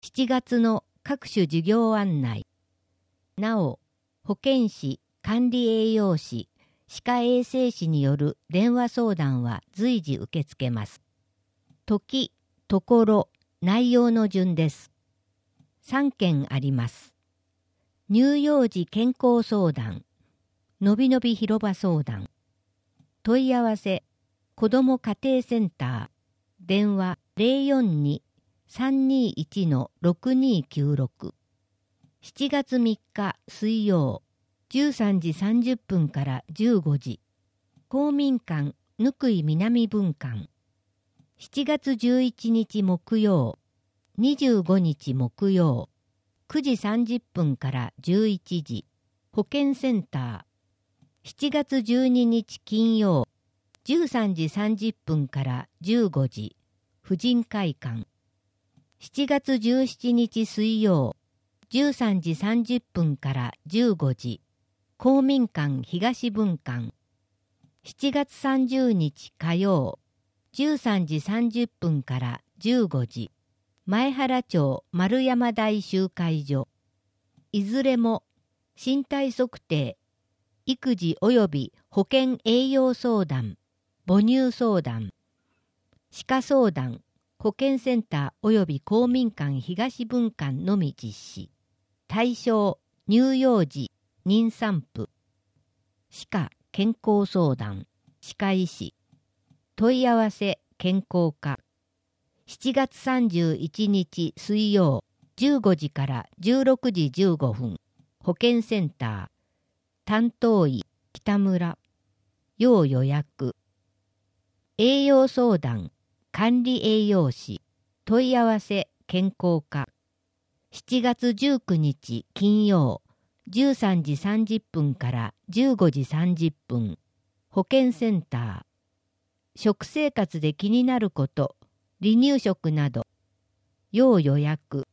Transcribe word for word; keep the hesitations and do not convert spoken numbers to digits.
しちがつの各種事業案内。なお、保健師、管理栄養士、歯科衛生士による電話相談は随時受け付けます。時、ところ、内容の順です。さんけんあります。乳幼児健康相談、のびのび広場相談、問い合わせ、子ども家庭センター、電話 ゼロよんに さんにいち ろくにきゅうろく。しちがつみっか水曜、じゅうさんじさんじゅっぷんからじゅうごじ、公民館ぬくい南分館。しちがつじゅういちにち木曜、にじゅうごにち木曜、くじさんじゅっぷんからじゅういちじ、保健センター。しちがつじゅうににち金曜、じゅうさんじさんじゅっぷんからじゅうごじ、婦人会館。しちがつじゅうしちにち水曜、じゅうさんじさんじゅっぷんからじゅうごじ、公民館東分館。しちがつさんじゅうにち火曜、じゅうさんじさんじゅっぷんからじゅうごじ、前原町丸山台集会所。いずれも身体測定、育児及び保健栄養相談、母乳相談、歯科相談、保健センター及び公民館東分館のみ実施。対象、乳幼児、妊産婦。歯科健康相談、歯科医師。問い合わせ、健康課。しちがつさんじゅういちにち水曜、じゅうごじからじゅうろくじじゅうごふん、保健センター。担当医、北村。要予約。栄養相談、管理栄養士。問い合わせ、健康課。しちがつじゅうくにち金曜、じゅうさんじさんじゅっぷんからじゅうごじさんじゅっぷん、保健センター。食生活で気になること、離乳食など。要予約。